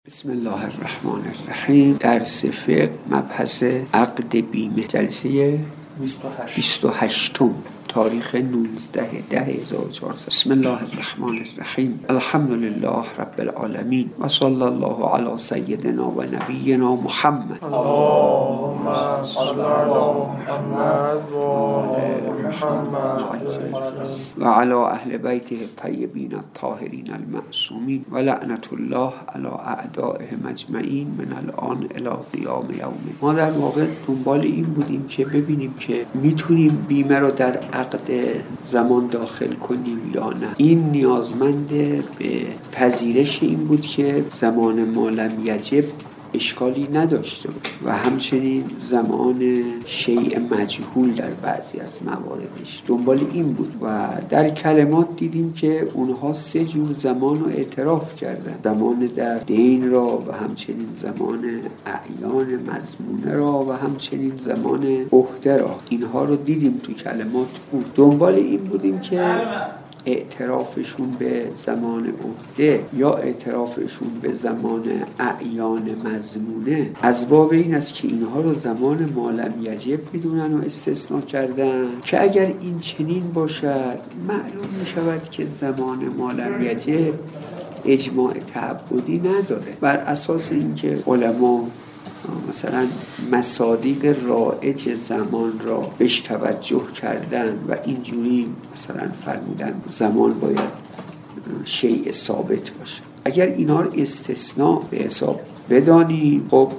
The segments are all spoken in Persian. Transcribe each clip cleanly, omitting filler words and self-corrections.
بسم الله الرحمن الرحیم. درس فقه مبحث عقد بیمه، جلسه 28 تاریخ 19/10/1400. بسم الله الرحمن الرحیم. الحمد لله رب العالمین و صلی الله علی سیدنا و نبینا محمد. اللهم صل علی محمد و آل محمد و علی اهل بیته الطیبین الطاهرین المعصومین و لعنت الله علی اعدائهم اجمعین من الان الی قیام یوم. ما در واقع دنبال این بودیم که ببینیم که میتونیم بیمه رو در عقد زمان داخل کنیم یا نه. این نیازمند به پذیرش این بود که زمان ما لم یجب اشکالی نداشته بود و همچنین زمان شیء مجهول در بعضی از مواردش دنبال این بود و در کلمات دیدیم که اونها 3 جور زمان رو اعتراف کردن: زمان در دین را و همچنین زمان اعیان مضمونه را و همچنین زمان عهده را. اینها رو دیدیم تو کلمات بود. دنبال این بودیم که اعترافشون به زمان عهده یا اعترافشون به زمان اعیان مضمونه از باب این است که اینها رو زمان ما لم یجب میدونن و استثناء کردن که اگر این چنین باشد معلوم میشود که زمان ما لم یجب اجماع تعبدی نداره. بر اساس اینکه علما مثلا مصادیق رایج زمان را بهش توجه کردن و اینجوری مثلا فرمودن زمان باید شیء ثابت باشه. اگر اینا رو استثناء به حساب بدانی، خب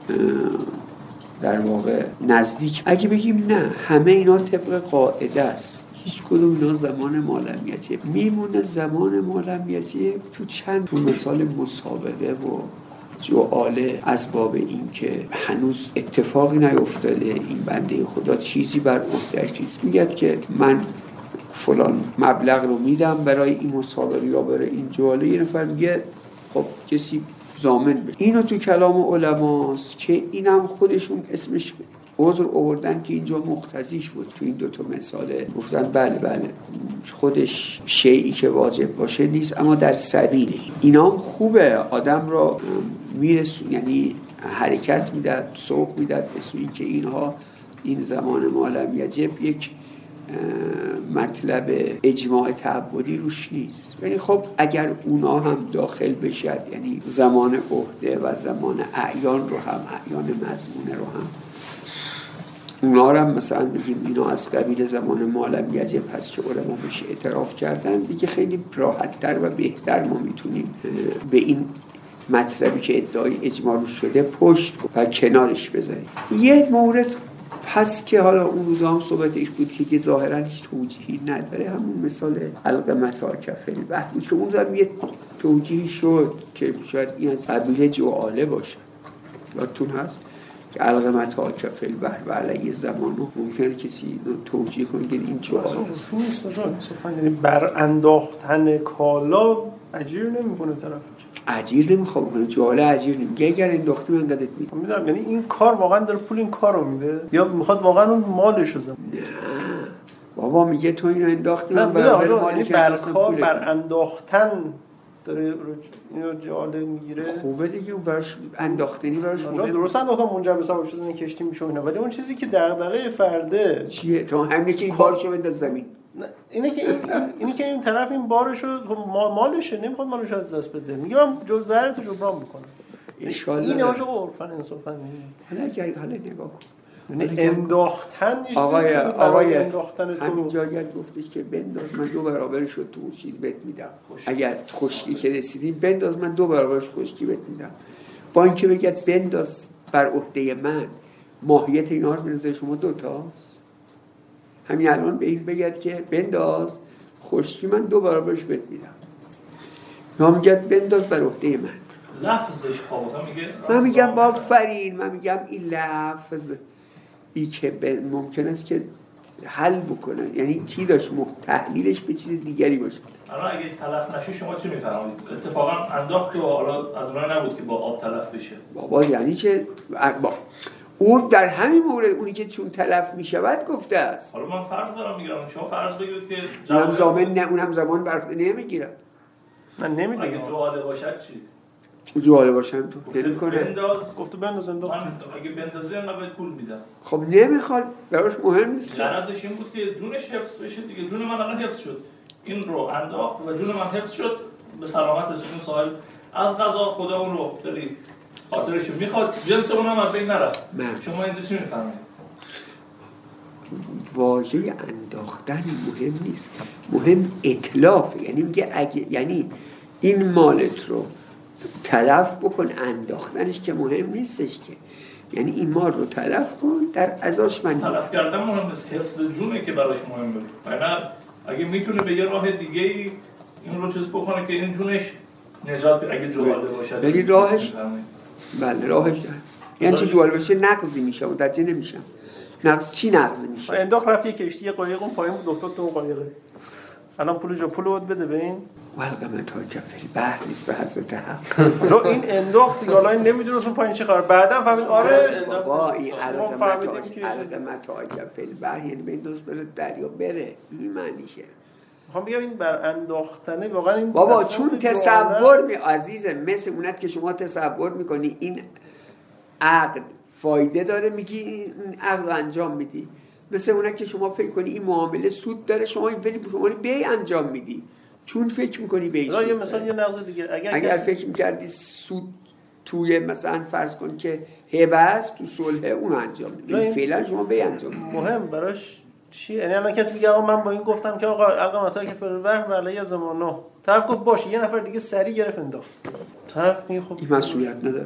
در واقع نزدیک. اگه بگیم نه همه اینا طبق قاعده است، هیچ کدوم اینا زمان ما لم یجب میمونه. زمان ما لم یجب تو مثال مسابقه و جعاله از باب این که هنوز اتفاقی نیفتاده، این بنده خدا چیزی بر عهده‌اش نیست، میگه که من فلان مبلغ رو میدم برای این مسابقه یا برای این جعاله. یه نفر میگه خب کسی ضامن بشه. اینو تو کلام علماست که اینم خودشون اسمش عذر آوردن که اینجا مقتضیش بود. تو این 2 مثاله گفتن بله خودش شیئی که واجب باشه نیست، اما در سبیله. اینا هم خوبه، آدم را میرسون، یعنی حرکت میداد، سوق میداد به سوی که اینها این زمان ما لم یجب یک مطلب اجماع تعبدی روش نیست. یعنی خب اگر اونا هم داخل بشد، یعنی زمان عهده و زمان اعیان رو هم، اعیان مضمونه رو هم، اونا رو هم مثلا بگیم اینا از قبیل زمان ما لم یجب هست که علما بهش اعتراف کردن، دیگه خیلی راحت‌تر و بهتر ما میتونیم به این مطلبی که ادعای اجماع شده پشت و کنارش بذاریم. یه مورد پس که حالا اون روزا هم صحبتش بود که ظاهراً هیچ توجیهی نداره، همون مثال حلقه متاع کف البحر بود که اون زمان یه توجیهی شد که شاید این از قبیل جعاله باشه. یادتون هست که علقه متاع کف البحر و علیه زمانو ممکنه کسی توجیه کنه که این جعاله است. نیست مثلا یعنی بر انداختن کالا اجیر نمیکنه طرف، اجیر نمیخواد کنه، جعاله اجیر نمیگه. اگر انداختی من دادت میدم. میدونم یعنی این کار واقعا داره پول این کارو میده یا میخواد واقعا اون مالش رو زن؟ نه بابا میگه تو اینو انداختی من برای مالش بر کار بر انداختن داره اینو جعاله میگیره. خوبه دیگه، اون براش انداختنی براش مهمه. درست انداختن منجر به ثواب شدن کشتی میشه اینا، ولی اون چیزی که دغدغه فرده چیه؟ تو همین که این بارشو بنداز زمین. اینه که این طرف این بارشو مالشه، نمیخواد مالش از دست بده، میگه من ضررتو جبران میکنم. این آجا عرفاً انصافاً حالا نگاه کن، انداختن آقای انداختن تو همین جاگر گفتش که بنداز من 2 برابر شد تو اون چیز بهت میدم. اگر خشکی که رسیدیم بنداز من 2 برابرش خشکی بهت میدم. با اینکه بگید بنداز بر عهده من، ماهیت اینا رو به نظر شما 2 تاست. همین الان به این بگید که بنداز خشکی من 2 برابرش بهت میدم، یا میگید بنداز بر عهده من. لفظش خوابه میگه، من میگم با فرین، من میگم این لفظ ای که ممکن است که حل بکنه، یعنی چی داشت تحلیلش به چیز دیگری باشه. الان اگه تلف نشه شما چی میفرمایید؟ اتفاقا انداخت که حالا از اون نبود که با آب تلف بشه. بابا یعنی چه؟ اون در همین مورد اونی که چون تلف میشود گفته است. حالا من فرض دارم میگم، شما فرض بگیرید که اونم زمان نه، اونم زمان بر نمیگیرم. من نمیدونم اگه جواله باشد چی؟ جوال باشم تو نمیکنه. گفت بنداز انداخت. من اگه بندازی انقدر بهت پول میدم. خب نمیخواد، براش مهم نیست. غرضش این بود که جونش حفظ بشه دیگه. جون من الان حفظ شد. این رو انداخت و جون من حفظ شد، به سلامت رسیدیم صاحب. از قضا خدا اون رو داری خاطرشو میخواد، جنس اونم از بین نره. شما اینجا چی میفهمید؟ واژه انداختن مهم نیست، مهم اتلاف. یعنی میگه اگه، یعنی این مالت رو تلف بکن، انداختنش که مهم نیستش که، یعنی این مال رو تلف کن، در ازاش من تلف کردن مهم نیست، حفظ جونه که براش مهمه. یعنی اگه میتونه به یه راه دیگه ای این رو چیز بکنه که این جونش نجات اگه جواله باشه، یعنی راهش، بله راهش داره. یعنی چه جواله باشه نقضی میشه، متوجه نمیشم. نقض چی نقضی میشه؟ انداخت رفت یه کشتی، یه قایق اون پایین بود افتاد تو اون قایقه. الان پولو بده به این ولقمه تا کفری بحر نیست به حضرت حق. جو این انداخت دیگه، الان نمیدونه اون پایین چه خبر. بعدا فهمید آره بابا این علقمه تا کفری بحر یعنی بنداز بره دریا بره، این معنیشه. میخوام بگم این بر انداختنه واقعا این بابا چون تصور عزیزم مثل اونت که شما تصور میکنی این عقد فایده داره، میگی این عقد رو انجام میدی. مثل اونت که شما فکر کنی این معامله سود داره، شما این شما بی انجام میدی چون فکر میکنی بی سود. یه مثال یه نقض دیگه، اگر فکر میکردی سود توی مثلا فرض کن که هبه است تو صلح اون انجام میدی، فعلا شما بی انجام میدی. مهم براش چی؟ یعنی الان کسی دیگه آقا من با این گفتم که آقا القمتا که فرور علیه زمانه، طرف گفت باشه، یه نفر دیگه سری گرفت انداخت، طرف میگه خب این مسئولیت نداره،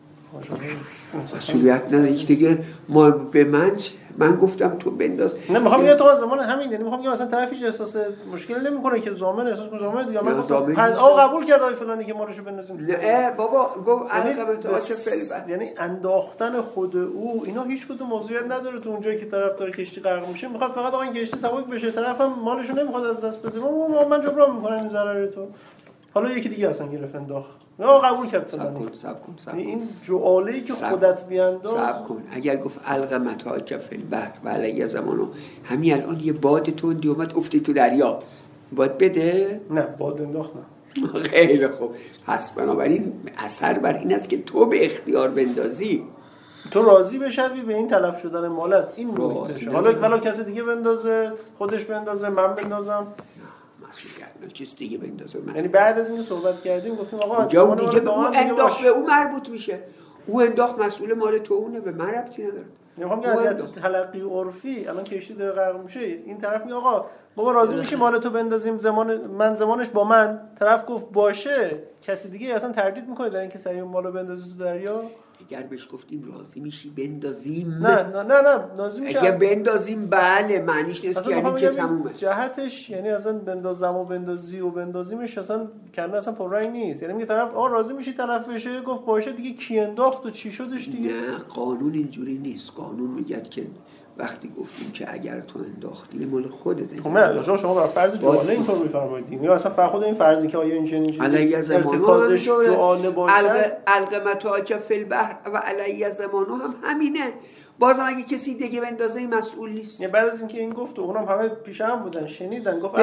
مسئولیت نداره. یک دیگه ما به من گفتم تو بنداز. نه میخوام بگم تو زمان همین، یعنی میخوام بگم مثلا طرفی احساس مشکل نمیکنه که ضامن احساس کنه ضامن دیگه. من گفتم آقا قبول کرد آقای فلانی که مالشو بندازیم. نه بابا گفت علقمه چه فعل، یعنی انداختن خود او اینا هیچ کدوم موضوعیت نداره تو اونجایی که طرف داره کشتی غرق میشه، میخواد فقط آقا این کشتی سبک بشه، طرفم مالشو نمیخواد از دست بده، من جبران میکنم این ضرر تو. حالا یکی دیگه اصلا گرفت انداخت، یا قبول کرد فلانی. صبر کن. این جعاله‌ای که خودت بیانداز. صبر کن. اگر گفت علقمتا کف البحر و علیه زمانو، همین الان یه باد تندی اومد افتی تو دریا، باد بده؟ نه باد انداخت نه. خیلی خوب. پس بنابراین اثر بر این است که تو به اختیار بندازی، تو راضی بشوی به این تلف شدن مالت. این محیطشه. حالا کسی دیگه بندازه، خودش بندازه، من بندازم، مسئولیت چیز دیگه بندازه. یعنی بعد از این صحبت کردیم گفتیم آقا اون دیگه به اون انداخت به اون مربوط میشه، اون انداخت مسئول مال تو اونه، به من ربطی نداره. میگم که از تلقی عرفی الان کشتی داره غرق میشه، این طرف میگه آقا بابا راضی میشی مال تو بندازیم، زمانش با من، طرف گفت باشه، کسی دیگه اصلا تردید میکنه در اینکه سریع مالو بندازی تو دریا. اگر بهش گفتیم راضی میشی بندازیم، نه راضی میشه اگه بندازیم بله، معنیش نیست که یعنی که تمومه جهتش، یعنی اصلا بندازم و بندازی و بندازیمش اصلا کنه اصلا پررنگ نیست. یعنی میگه طرف راضی میشی تلف بشه، گفت باشه دیگه، کی انداخت و چی شدش دیگه. نه قانون اینجوری نیست. قانون میگه که وقتی گفتیم که اگر تو انداختی مال خودت، خب نه شما بر فرض جواله اینطور میفرمایید، یا اصلا خود این فرضی که آیا این چنین علیه زمانو ارتکازش جواله باشه، علقمتا فی البحر و علیه زمانو هم همینه. بازم اگه کسی دیگه بندازه این مسئول نیست. بعد از اینکه این گفت اونم همه پیش هم بودن شنیدن، گفت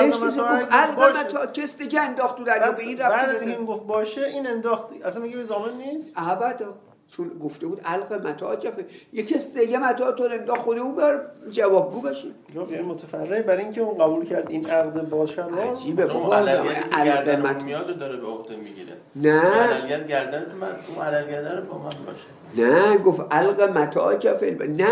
علقمتا کس دیگه انداخت تو دریا، به این رفت. بعد از اینکه این گفت باشه این انداخت، اصلا میگه ضامن نیست. ابدا، چون گفته بود علقمتا جفه، یکی از دیگه متا تو انداخت، خود اون بر جوابگو باشه. یعنی متفرع برای اینکه اون قبول کرد این عقد باشه. عجیبه بابا، علقمت میاد داره به عهده میگیره. نه علقیت گردن من، اون علقیت رو با من باشه. نه گفت علقمتا جفه، نه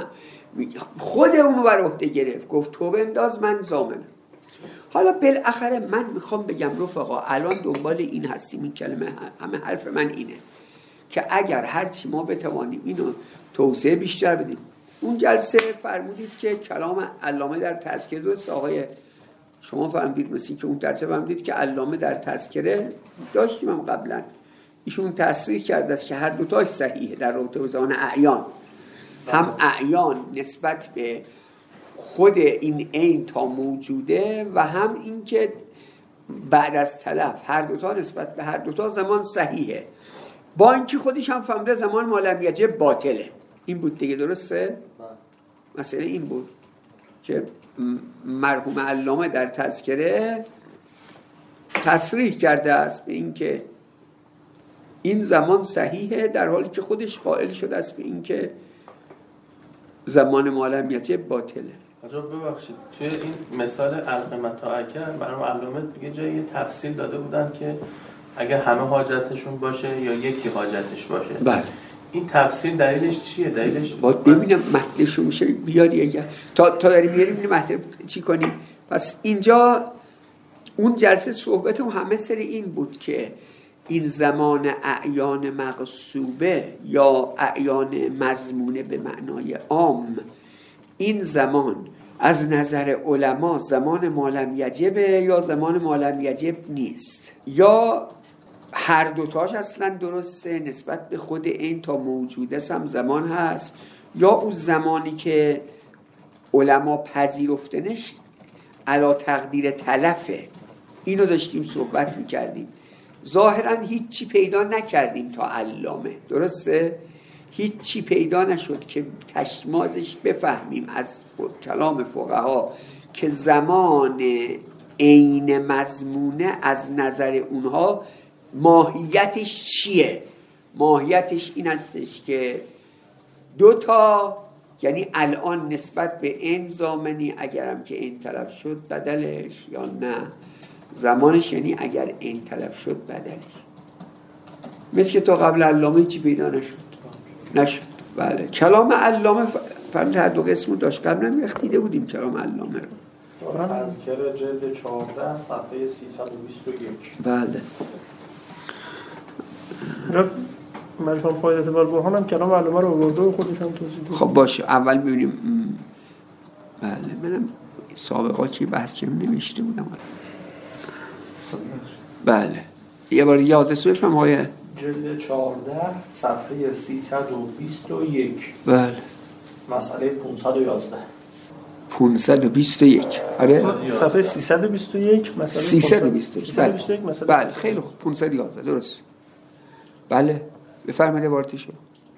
خود اونو بر عهده گرفت، گفت تو بنداز من ضامنم. حالا بالاخره من میخوام بگم رفقا، الان دنبال این هستیم، این کلمه همه حرف من اینه که اگر هرچی ما بتوانیم اینو توسعه بیشتر بدیم. اون جلسه فرمودید که کلام علامه در تذکره دوست آقای شما فهمدید، مثل که اون درس فهمدید که علامه در تذکره داشتیم هم قبلا، ایشون تصریح کرده است که هر دوتاش صحیحه در رابطه با زمان اعیان، هم اعیان نسبت به خود این عین تا موجوده و هم این که بعد از تلف، هر دوتا نسبت به هر دوتا زمان صحیحه، با اینکه خودش هم فهمیده زمان مالم یجب باطله. این بود دیگه، درسته؟ مسئله این بود که مرحوم علامه در تذکره تصریح کرده است به این که این زمان صحیحه، در حالی که خودش قائل شده است به این که زمان ما لم یجب باطله. عجب ببخشید توی این مثال القمتا اکر برام علامت میگه جایی یه تفصیل داده بودن که اگر همه حاجتشون باشه یا یکی حاجتش باشه. بله. این تفصیل دلیلش چیه؟ دلیلش باید ببینم مطلبشو میشه بیاری اگر تا داریم میاریم اینو مطلب چی کنیم. پس اینجا اون جلسه صحبت همه سر این بود که این زمان اعیان مغصوبه یا اعیان مضمونه به معنای عام، این زمان از نظر علما زمان ما لم یجبه یا زمان ما لم یجب نیست، یا هر دوتاش اصلا درسته نسبت به خود این تا موجوده هم زمان هست، یا اون زمانی که علما پذیرفتنش علا تقدیر تلفه. اینو داشتیم صحبت میکردیم. ظاهرا هیچی پیدا نکردیم تا علامه، درسته؟ هیچی پیدا نشد که تشمازش بفهمیم از کلام فقها که زمان عین مضمونه از نظر اونها ماهیتش چیه. ماهیتش این هستش که دوتا، یعنی الان نسبت به این زامنی اگرم که این طلب شد بدلش یا نه زمانش، یعنی اگر این طلب شد بدلش. مثل که تا قبل علامه چی پیدا نشد. بله. کلام علامه فرمود هر دو قسمو داشت. قبلا وقتیده بودیم کلام علامه رو. تذکره جلد 14 صفحه 321. بله. مجموع فایده والبرهان هم کلام علامه رو آورده و خودش هم توضیح داده. خب باشه اول ببینیم. بله منم سابقا چی بحث کم نوشته بودم. بله یه بار یادش بفهم های جلد 14 صفحه 321. بله. مسئله 511. 521. آره صفحه 321 مسئله 321 مسئله. بله خیلی خوب. 511 درست. بله بفرمایید وارتیشو.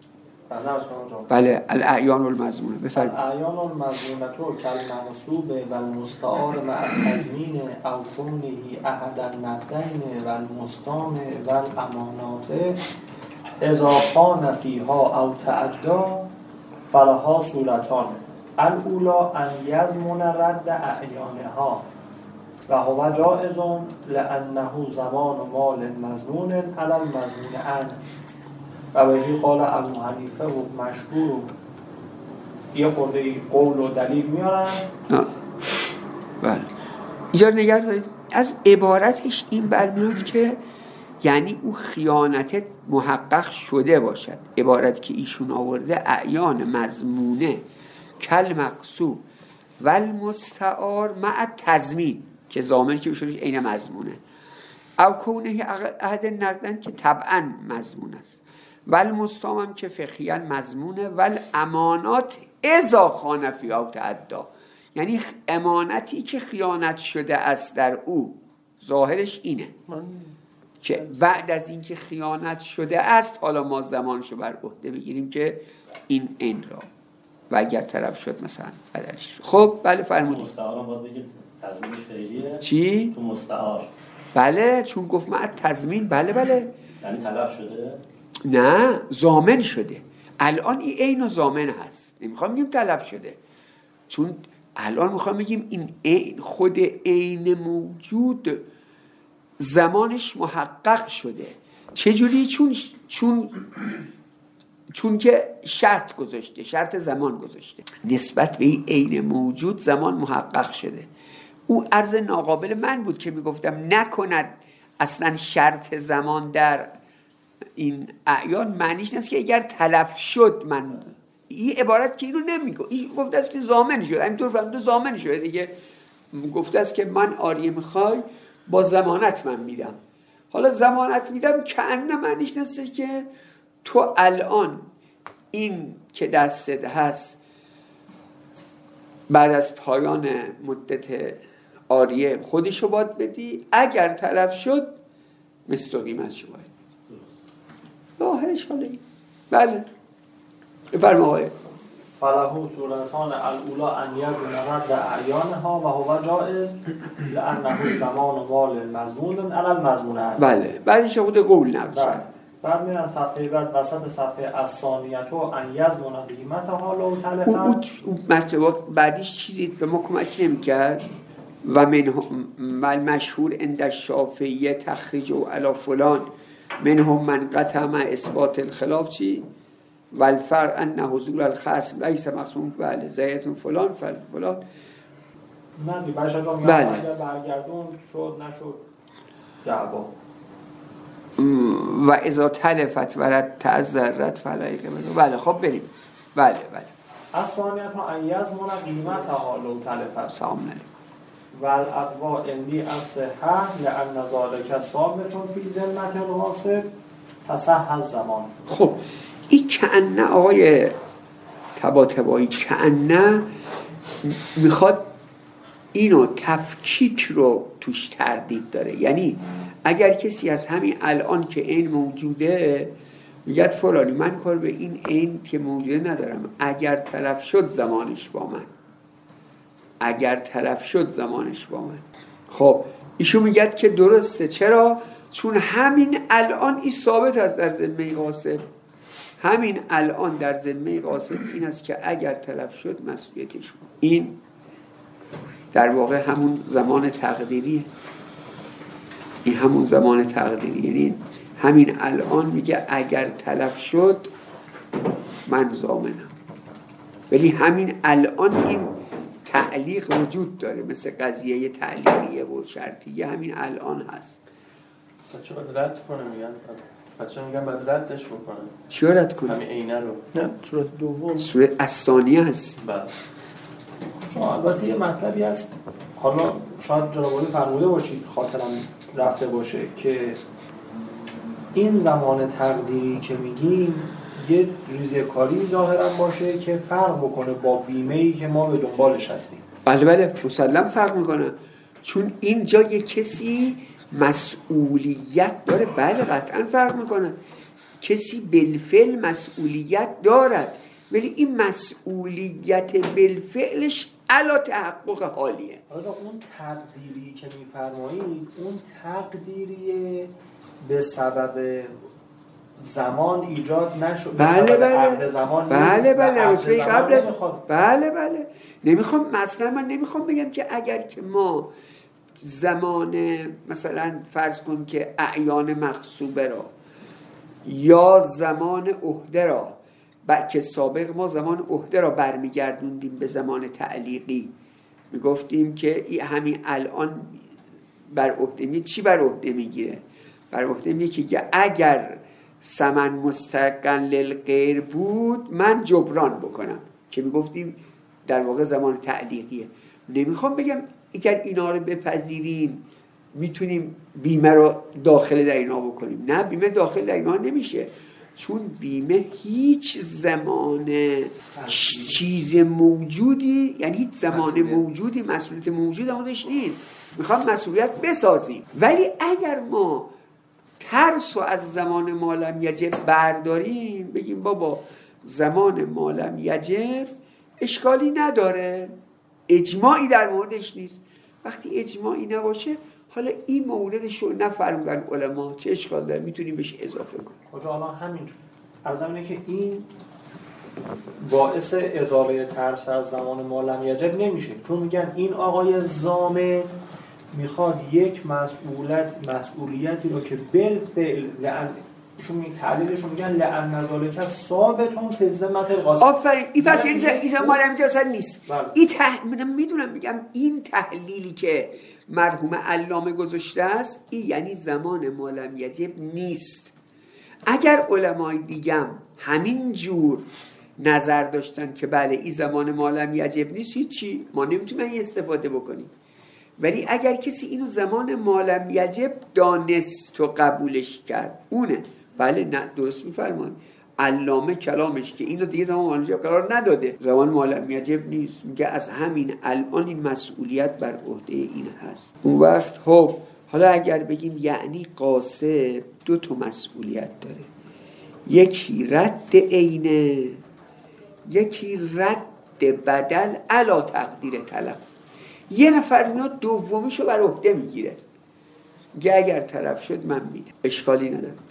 بله الاعیان المضمونه بفرمایید. الاعیان المضمونه تو کالمنصوب و المستعار مع التضمین او کونه احد النقدین و المستام و الامانات اذا کان فیها او تعدا فلها صورتان. الاولا ان یضمن رد اعیانها و هو جائز لانه زمان مال مظنون علی المظنون عنه و بهی قال ابو حنیفه و مشهور. یه خورده قول و دلیل میارن. بله اینجا نگاه دارید از عبارتش این برمیاد که یعنی او خیانت محقق شده باشد. عبارت که ایشون آورده اعیان مضمونه کل مقصود و المستعار مع تضمین که ضامن که بشورش عین مضمونه او کونه احد نقدن که طبعا مضمون است و المستام هم که فقهیاً مضمونه و الامانات اذا خان فی او تعدا، یعنی امانتی که خیانت شده است در او. ظاهرش اینه که بعد از اینکه خیانت شده است حالا ما زمانشو بر عهده بگیریم که این را و اگر طرف شد مثلا بدلش. خب بله فرمودید. مستعار باید بگید تضمینش فعلیه. چی؟ تو مستعار. بله چون گفت ما تضمین. بله یعنی طلب شده؟ نه ضامن شده. الان این عین و ضامن هست. نمیخوام بگیم طلب شده، چون الان میخوام بگیم این خود عین موجود زمانش محقق شده. چجوری؟ چون که شرط گذاشته، شرط زمان گذاشته نسبت به این عین موجود زمان محقق شده. او عرض ناقابل من بود که میگفتم نکند اصلا شرط زمان در این اعیان معنیش نیست که اگر تلف شد من این عبارت که اینو نمیگه. این گفته است که ضامن شد. همینطور فهمیده ضامن شده دیگه. گفته است که من آریه میخوای با ضمانت من میدم. حالا ضمانت میدم که ان معنیش نیست که تو الان این که دستت هست بعد از پایان مدت آریه خودشو باید بدی، اگر طرف شد مثل قیمتشو باید بدی. ظاهرش حالا این. بله بفرمایید. فله صورتان الاولا ان یکون رد اعیانها و هو جائز لانه زمان مال مضمون علی المضمون عنه. بله بعدش خود قول نقش. بعد میرن صفحه بعد وسط صفحه الثانیه ان یضمن قیمتها لو تلفت. اون مطلبات بعدیش چیزی به ما کمک نمی‌کرد. و من مشهور عند الشافعیه تخریج و علی فلان منهم من قطع مع اثبات الخلاف چی و الفرع ان حضور الخصم لیس مقصود بله زیتون فلان فلان. نه دیگه جا میگم بله. اگر برگردون شد نشد دعوا. و اذا تلفت ورد تعذرت فلایق منو. بله خب بریم. بله الثانیه ان یضمن قیمتها لو تلفت سلام علیکم. و الاقوا اندی الصحه لان ذلک ثابت فی ذمه الغاصب تصح الزمان. خب این کأنه آقای طباطبایی کأنه میخواد اینو تفکیک رو توش تردید داره. یعنی اگر کسی از همین الان که این موجوده میگه فلانی من کار به این عین که موجوده ندارم، اگر تلف شد زمانش با من، اگر تلف شد زمانش با من. خب ایشون میگه که درسته. چرا؟ چون همین الان این ثابت است در ذمه غاصب. همین الان در ذمه غاصب این است که اگر تلف شد مسئولیتش بود. این در واقع همون زمان تقدیری، این همون زمان تقدیری، یعنی همین الان میگه اگر تلف شد من ضامنم. ولی همین الان این تعلیق وجود داره، مثل قضیه تعلیقیه و شرطیه همین الان هست. بچه باید رد کنه میگن، بچه میگن باید ردش بکنه. چی رد کنه؟ همین عینه رو. نه صورت دوم صورت الثانیه هست. بله. چون البته یه مطلبی هست، حالا شاید جناب عالی فرموده باشید خاطرم رفته باشه، که این زمان تقدیری که میگیم یه ریزکاری ظاهرا باشه که فرق بکنه با بیمه‌ای که ما به دنبالش هستیم. بله مسلم فرق میکنه، چون اینجا یه کسی مسئولیت داره. بله قطعا فرق میکنه، کسی بالفعل مسئولیت دارد، ولی این مسئولیت بالفعلش علا تحقق حالیه. حالا اون تقدیری که میفرمایید اون تقدیریه به سبب زمان ایجاد نشد. بله قبل از بله نمیخوام، مثلا من نمیخوام بگم که اگر که ما زمان مثلا فرض کن که اعیان مغصوبه را یا زمان عهده را که سابق ما زمان عهده را برمیگردوندیم به زمان تعلیقی، میگفتیم که همین الان بر عهده چی بر عهده میگیره؟ بر عهده میگه که اگر ثمن مستقل للغیر بود من جبران بکنم، که میگفتیم در واقع زمان تعلیقیه. نمیخوام بگم اگر اینا رو بپذیریم میتونیم بیمه رو داخل در اینا بکنیم. نه، بیمه داخل در اینا نمیشه، چون بیمه هیچ زمان چیز موجودی، یعنی هیچ زمان موجودی مسئولیت موجود همونش نیست. میخوام مسئولیت بسازیم. ولی اگر ما ترس رو از زمان مالم یجب برداریم، بگیم بابا زمان مالم یجب اشکالی نداره، اجماعی در موردش نیست. وقتی اجماعی نباشه، حالا این موردش رو نفرمودن علما، چه اشکال داره؟ میتونیم بهش اضافه کنیم. کجا الان همینجور عرضم اینه که این باعث ازاله ترس از زمان مالم یجب نمیشه، چون میگن این آقای ضامن میخواد یک مسئولیتی رو که بالفعل شون تعلیلشون میگن لأن ذلک ثابتون فی ذمة الغاصب. آفرین. این پس این مالم اجازه نیست. بله. من میدونم، میگم این تحلیلی که مرحوم علامه گذاشته است، این یعنی زمان مالم یجب نیست. اگر علمای دیگم همین جور نظر داشتن که بله این زمان مالم یجب نیست، هیچی، ما نمیتونیم این استفاده بکنیم. ولی اگر کسی اینو زمان مالم یجب دانست و قبولش کرد، اونه. بله نه، درست میفرمایید. علامه کلامش که اینو دیگه زمان مالم یجب قرار نداده، زمان مالم یجب نیست، میگه از همین الان این مسئولیت بر عهده این هست. اون وقت خب حالا اگر بگیم یعنی قاصد دو تا مسئولیت داره، یکی رد عینه، یکی رد بدل علا تقدیر طلب. یه نفر میاد دومیشو بر عهده میگیره، میگه اگر طلب شد من میدم، اشکالی نداره.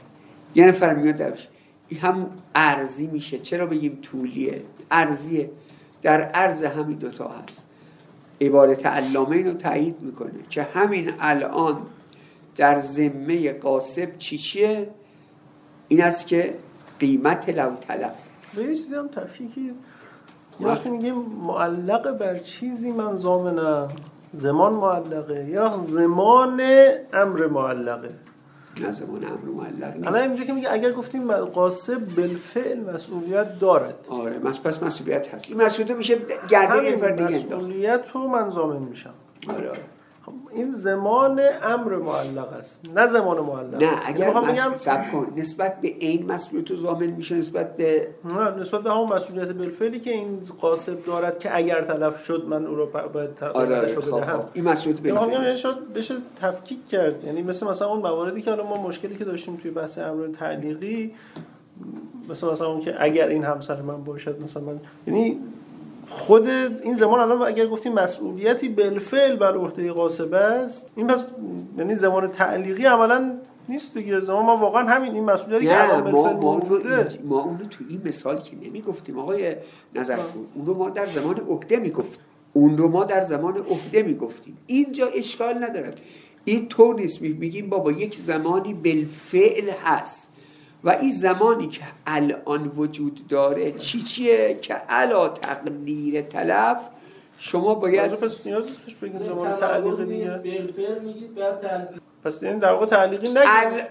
یه نفر میاد درش، این هم ارزی میشه. چرا بگیم طولیه؟ ارزیه، در عرض همین دوتا هست. عبارت علامه اینو تایید میکنه که همین الان در ذمه غاصب چیه؟ این است که قیمت لو تلف. به یه چیزی هم تفکیکی وقتی میگیم معلق بر چیزی من ضامنم، زمان معلقه یا زمان امر معلقه؟ نه، زمان امر معلق نیست. اما اینجا که میگه اگر گفتیم غاصب بالفعل مسئولیت دارد، آره پس مسئولیت هست. این مسئولیت میشه گردن یه نفر دیگه انداخت. مسئولیت رو من ضامن میشم. آره. خب این زمان امر معلق است، نه زمان معلق. نه، اگر صبر کن، نسبت به این مسئولیت رو ضامن میشه نسبت به نسبت به همون مسئولیت بالفعلی که این غاصب دارد که اگر تلف شد من او رو باید تقاضاش رو بدهم. این مسئولیت بالفعل یعنی شاید بشه تفکیک کرد. یعنی مثلا اون مواردی که الان ما مشکلی که داشتیم توی بحث امر تعلیقی، مثلا اون که اگر این همسر من باشد، مثلا من، یعنی خود این زمان الان اگر گفتیم مسئولیتی بالفعل بر عهده غاصب است، این پس یعنی زمان تعلیقی عملاً نیست دیگه. زمان ما واقعا همین این مسئولیتی که الان بالفعل موجوده، ما اون رو تو این مثال که نمیگفتیم آقای نظرپور، اون رو ما در زمان عهده میگفتیم. اینجا اشکال ندارد، این طور نیست. میگیم بابا یک زمانی بالفعل هست و این زمانی که الان وجود داره چیه که علا تقدیر تلف شما باید پس نیاز نیست بگیم زمان تعلیقی دیگه. بالفعل میگید بعد تعلیق. پس این در واقع تعلیقی نگید.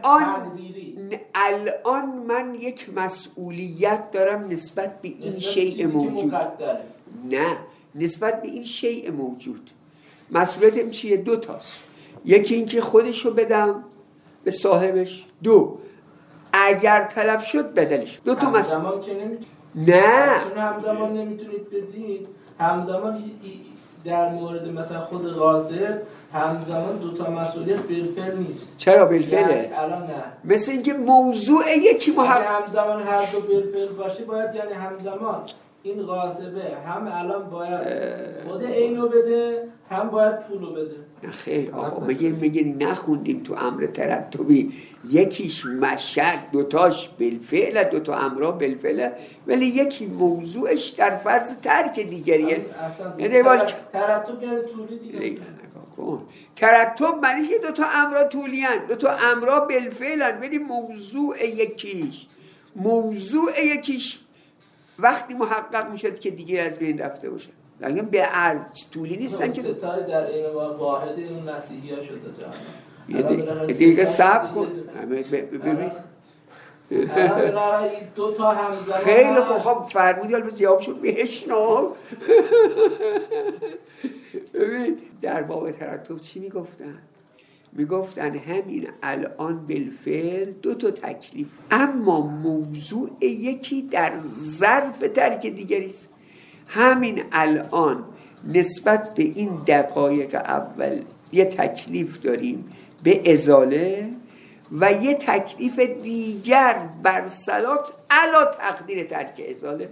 الان من یک مسئولیت دارم نسبت به این شیء موجود. نه، نسبت به این شیء موجود مسئولیتم چیه؟ دو تاست. یکی این که خودشو بدم به صاحبش، دو اگر تلف شد بدلش. دو تا همزمان که نمیتونید. نه، چون همزمان نمیتونید بدید. همزمان در مورد مثلا خود غاصب همزمان دو تا مسئولیت بالفعل نیست. چرا بالفعله؟ یعنی الان نه. مثل اینکه موضوع یکی همزمان هر دو بالفعل باشه، باید یعنی همزمان این غاصبه هم الان باید خود اینو بده، هم باید پولو بده. نه خیر آقا، میگه نخوندیم تو امر ترتبی یکیش مشک، دوتاش بالفعل، دوتا امرا بالفعل، ولی یکی موضوعش در فرض ترک دیگریه. یعنی ترتب یعنی طولی دیگه. ترتب معنیش دوتا امرا طولیان، دوتا امرا بالفعلن، ولی موضوع یکیش وقتی محقق میشد که دیگه از بین رفته باشه. لیکن به عرض طولی نیستن که ستای در این واحد اون مسیحی ها شده جهنم. دیگه صبر کن ببین دو تا همزمان خیلی خوب فرمودی، البته جواب شد بهشنا. ببین در باب ترتب چی میگفتن همین الان بالفعل دو تا تکلیف، اما موضوع یکی در ظرف ترک دیگریست. همین الان نسبت به این دقایق اول یه تکلیف داریم به ازاله و یه تکلیف دیگر بر صلات علا تقدیر ترک ازاله.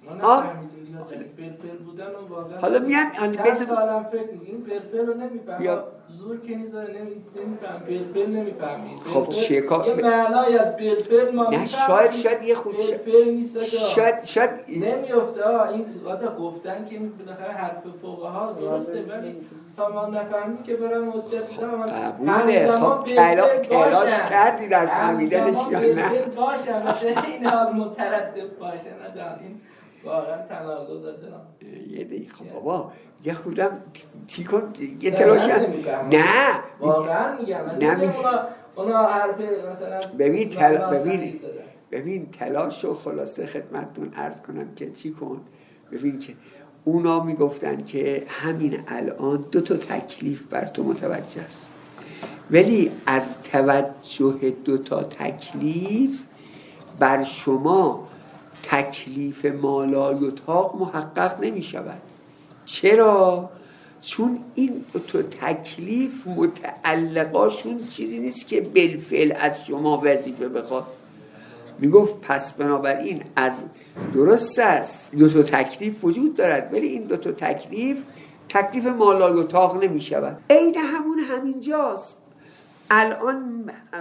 بالفعل بودن و واقعا حالا میام چند سالم فکر این بالفعل رو نمیفهم، زور که نیست نمیفهم، بالفعل نمیفهمید. خب چیه کار؟ یه معنای از بالفعل ما نه شاید یه خود بالفعل نیست، شاید نمیفته. این آدم گفتن که بالاخره حرف فقها درسته، ولی تا ما نفهمیم که برام مدت قبوله. خب تلاش کردی در فهمیدنش یا نه؟ باشه این حال متردد باشه، نه این واقعا تناقض داره. یه دقیقه خب بابا یه خودم چی کن یه تلاش نه واقعا میگم اونا حرف مثلا ببین تلاش و خلاصه خدمتتون عرض کنم که چی کن. ببین که اونا میگفتن که همین الان دو تا تکلیف بر تو متوجه است، ولی از توجه دو تا تکلیف بر شما تکلیف مالایطاق محقق نمی شود. چرا؟ چون این تو تکلیف متعلقاشون چیزی نیست که بالفعل از شما وظیفه بخواد. میگفت پس بنابراین از درست است دو تا تکلیف وجود دارد، ولی این دو تا تکلیف مالایطاق نمی شود. عین همینجاست. الان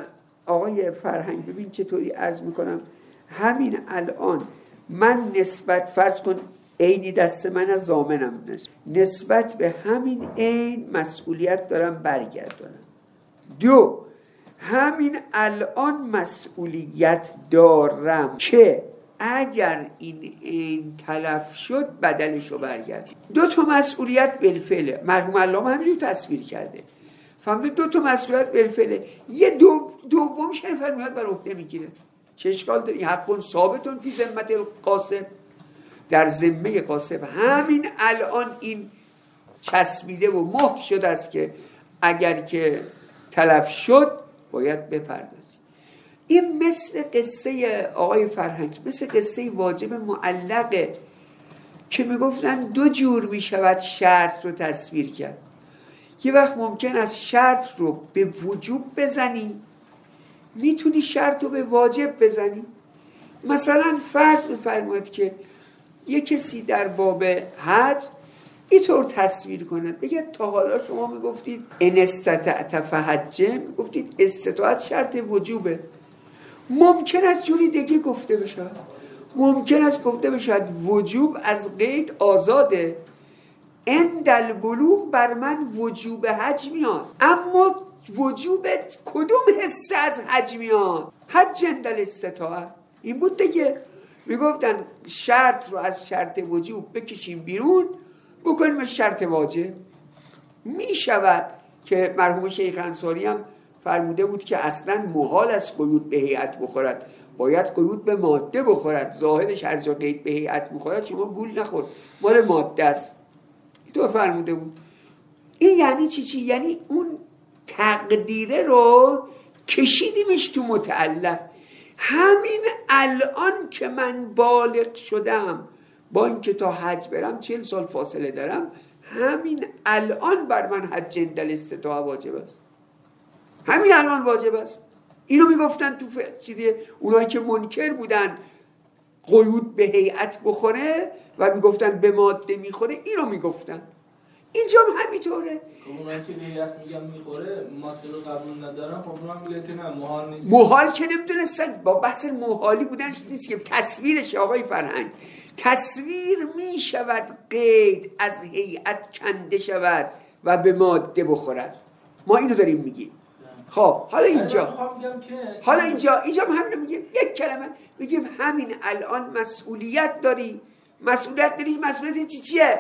آقای فرهنگ ببین چطوری عرض میکنم. همین الان من نسبت فرض کن عینی دست من از ضامنم نسبت به همین عین مسئولیت دارم برگردانم. دو، همین الان مسئولیت دارم که اگر این عین تلف شد بدلشو برگرد. دو تا مسئولیت بالفعله. مرحوم علامه همینجور تصویر کرده. فهمید دو تا مسئولیت بالفعله. یه دومش فرمایت بر عهده میگیره. چه اشکال داری؟ حق ثابتون فی ذمت القاسم، در ذمه قاسم همین الان این چسبیده و مهر شده است که اگر که تلف شد باید بپردازی. این مثل قصه آقای فرهنگ، مثل قصه واجب معلقه که میگفتن دو جور میشود شرط رو تصویر کرد. یه وقت ممکن است شرط رو به وجوب بزنی، میتونی شرط رو به واجب بزنی. مثلا فرض بفرمایید که یه کسی در باب حج اینطور تصویر کند، بگه تا حالا شما میگفتید ان استطعت فحجم، میگفتید استطاعت شرط وجوبه. ممکن است جوری دیگه گفته بشه، ممکن است گفته بشه وجوب از قید آزاده، عند البلوغ بر من وجوب حج میاد. اما وجوب کدوم حصه از حج میاد؟ حج عند الاستطاعه. این بود دیگه. میگفتن شرط رو از شرط وجوب بکشیم بیرون بکنیم شرط واجب. میشود که مرحوم شیخ انصاری هم فرموده بود که اصلا محال است قیود به هیئت بخورد، باید قیود به ماده بخورد. ظاهرش هر جا قید به هیئت بخورد شما گول نخور، مال ماده است. تو فرموده بود. این یعنی چی؟ یعنی اون تقدیره رو کشیدیمش تو متعلق. همین الان که من بالغ شدم، با اینکه تا حج برم 40 سال فاصله دارم، همین الان بر من حج عند الاستطاعه واجب است. همین الان واجب است. اینو میگفتن تو چیزه اونایی که منکر بودن قیود به هیئت بخوره و میگفتن به ماده میخوره، اینو میگفتن. اینجا هم همینطوره. اونایی که به هیئت میگن میخوره ماده رو قبول ندارن، خب اونا میگن که نه محال نیست. محال که نمیدونستن، با بحث محالی بودنش نیست که تصویرش آقای فرهنگ. تصویر میشود قید از هیئت کنده شود و به ماده بخورد. ما اینو داریم میگیم. خب حالا اینجا هم همین میگیم. یک کلمه میگیم همین الان مسئولیت داری. مسئولیت چیه؟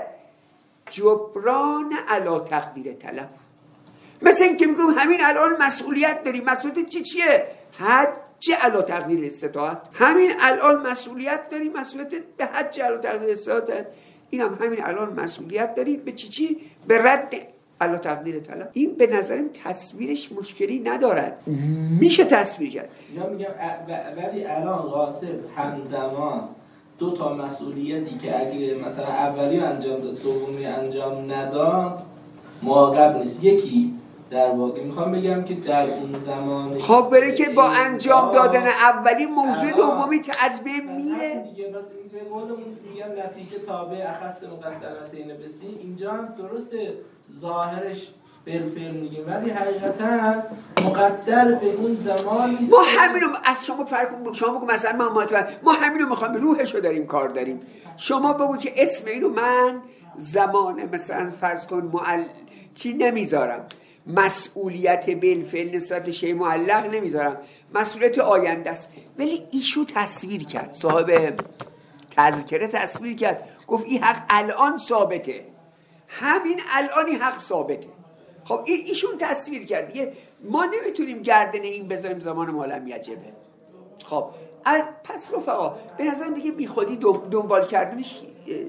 جبران علی تقدیر طلب. مثل این که میگم همین الان مسئولیت داری. مسئولیت چیه؟ حج علی تقدیر استطاعت. همین الان مسئولیت داری، مسئولیت به حج علی تقدیر استطاعت. اینم همین الان مسئولیت داری به چی؟ به رد علی تقدیر طلب. این به نظرم تصویرش مشکلی ندارد، میشه تصویر کرد. اینا میگم ولی الان غاصب همزمان دو تا مسئولیتی که اگه مثلا اولی انجام داد دومی انجام نداد معاقب نیست. یکی در واقع میخوام بگم که در اون زمان خب بره که با انجام دادن اولی موضوع دومی از بین میره دیگه. بس به قولمون میگم نتیجه تابع اخص مقدمتین بسیم. اینجا هم درسته ظاهرش بالفعل میگیم ولی حقیقتا مقدر به اون زمان نیست. ما همینو از شما فرق شما بگو مثلا ما همینو میخوام روحشو داریم کار داریم. شما بگو که اسم اینو من زمان مثلا فرض کن چی نمیذارم، مسئولیت بالفعل نسبت به شی معلق نمیذارم، مسئولیت آینده است. ولی ایشو تصویر کرد، صاحب تذکره تصویر کرد، گفت این حق الان ثابته، همین الانی حق ثابته. خب ایشون تصویر کرد دیگه. ما نمیتونیم گردن این بذاریم زمان مالم یجبه. خب پس رفقا به نظر دیگه بی خودی دنبال کردنش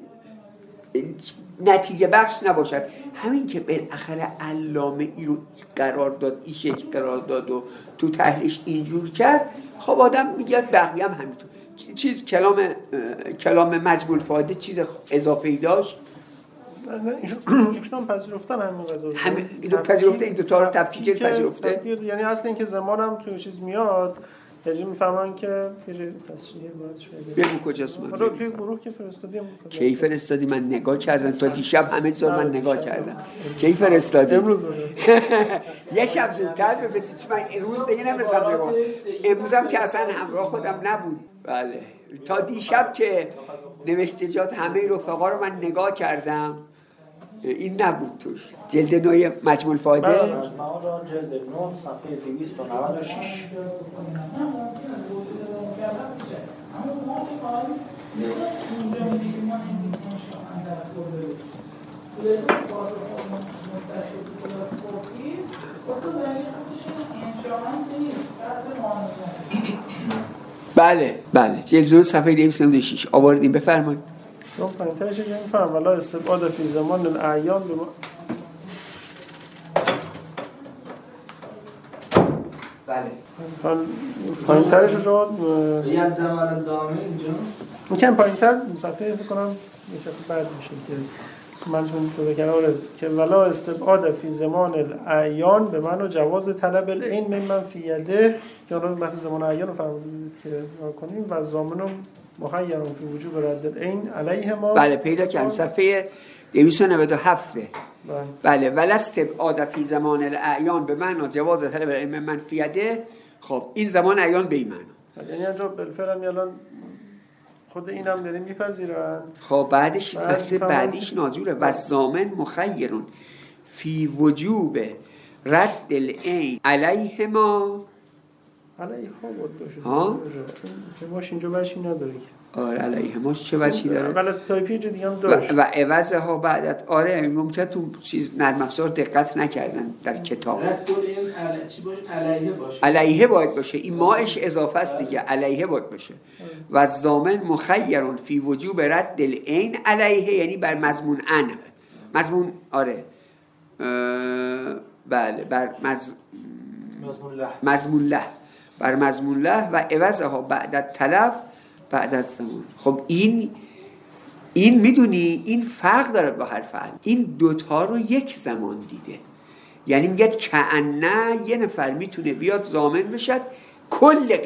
نتیجه بخش نباشد. همین که بالاخره علامه ای رو قرار داد، این شکل قرار داد و تو تحلیلش اینجور کرد، خب آدم میگه بقیه هم همینطور. چیز کلام مجموع الفائده چیز اضافه‌ای داشت؟ ایشون پذیرفتن همین قضا رو. اینو پذیرفته، این دو تا رو تفکیک پذیرفته. یعنی اصلا اینکه زمانم تو چیز میاد، یعنی میفهمن که یه تصریح باید شده. بگو کجاست من حالا توی گروه که فرستادیم. کی فرستادی؟ من نگاه کردم تا دیشب همه جا من نگاه کردم. کی فرستادی؟ امروز یه شب زودتر ببینید. من امروز دیگه نمی‌رسم نگاه. امروزم که اصلا همراه خودم نبود. بله. تا دیشب که نوشتجات همه رفقا رو من نگاه کردم این نبود توش. جلد 9 مجموع الفائده مجموعه را جلد 9 صفحه 296. بله بله جلد 9 صفحه 296 آوردیم. بفرمایید. اون پایین‌ترش اینجا می‌فهم ولی استبعاد فی زمان الاعیان به بله پایین‌ترش رو یک زمان دامه اینجا میگم پایین‌تر صفحه بکنم یه صفحه بعد میشه که من چون تو بکنم که ولا استبعاد فی زمان الاعیان به معنی جواز طلب العین من فی یده یا رو بحث زمان اعیان رو فرمودید که کنیم و ضامن مخیر فی وجوب رد العین علیه ما. بله پیدا کردم صفحه 297. بله ولا استبعاد فی زمان الاعیان به معنی جواز طلب العین من فی یده. خب این زمان اعیان به این معنی یعنی اینجا بالفعل هم الان خود اینم داریم میپذیرن. خب بعدش ناجوره و ضامن مخیرون فی وجوب رد العین علیه ما. علیه ها بود باشه ها که باش اینجا بچی نداره که آره علیه ما چه بچی داره غلط تایپی دیگه هم داشت و عوضها بعدت آره ممکن تو چیز نرم افزار دقت نکردن در کتاب رد این چی باشه علیه باشه علیه باید باشه این ماش اضافه است دیگه علیه باید باشه و ضامن مخیرون فی وجوب رد العین علیه یعنی بر مضمون ان مضمون آره بله بر مضمون له بر مضمون له و عوضها بعد تلف بعد از زمان. خب این میدونی این فرق داره با حرف عل. این دوتا رو یک زمان دیده یعنی میگه کأنه یه نفر میتونه بیاد ضامن بشد کل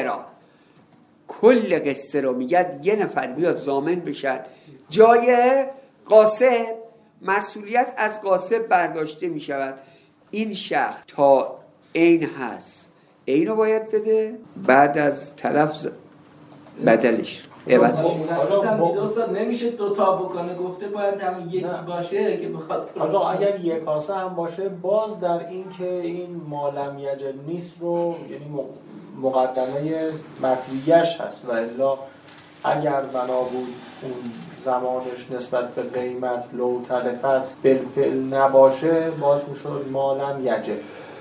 قصه را میگه یه نفر بیاد ضامن بشد جای قاصد مسئولیت از قاصد برداشته میشود این شخص تا عین هست اینو باید بده بعد از تلف بدلش عوض استاد نمیشه دوتا بکنه گفته باید هم یکی باشه که بخواد آقا اگر یک کاسه هم باشه باز در این که این مالم یجل نیست رو یعنی مقدمه مطویش هست و الا اگر بنا بود اون زمانش نسبت به قیمت لو تلفت بالفعل نباشه باز میشد مالم یجل.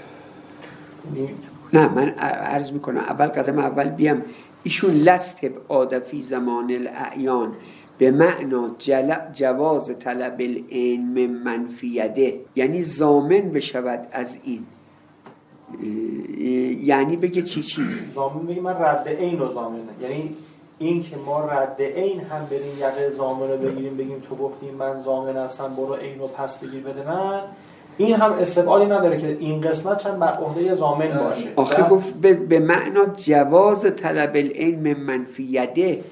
نه من عرض میکنم اول قدم اول بیام ایشون لاستبعاد فی زمان الاعیان به معنا جواز طلب العین من منفیده یعنی ضامن بشود از این یعنی بگه چی ضامن بگه من رد عین رو ضامن یعنی این که ما رد عین هم بریم یقه ضامن رو بگیریم بگیم تو گفتی من ضامن هستم برو عین رو پس بگیر بده من این هم استبعادی نداره که این قسمت چند بر عهده ضامن باشه. آخه گفت به معنا جواز طلب العین من منفیده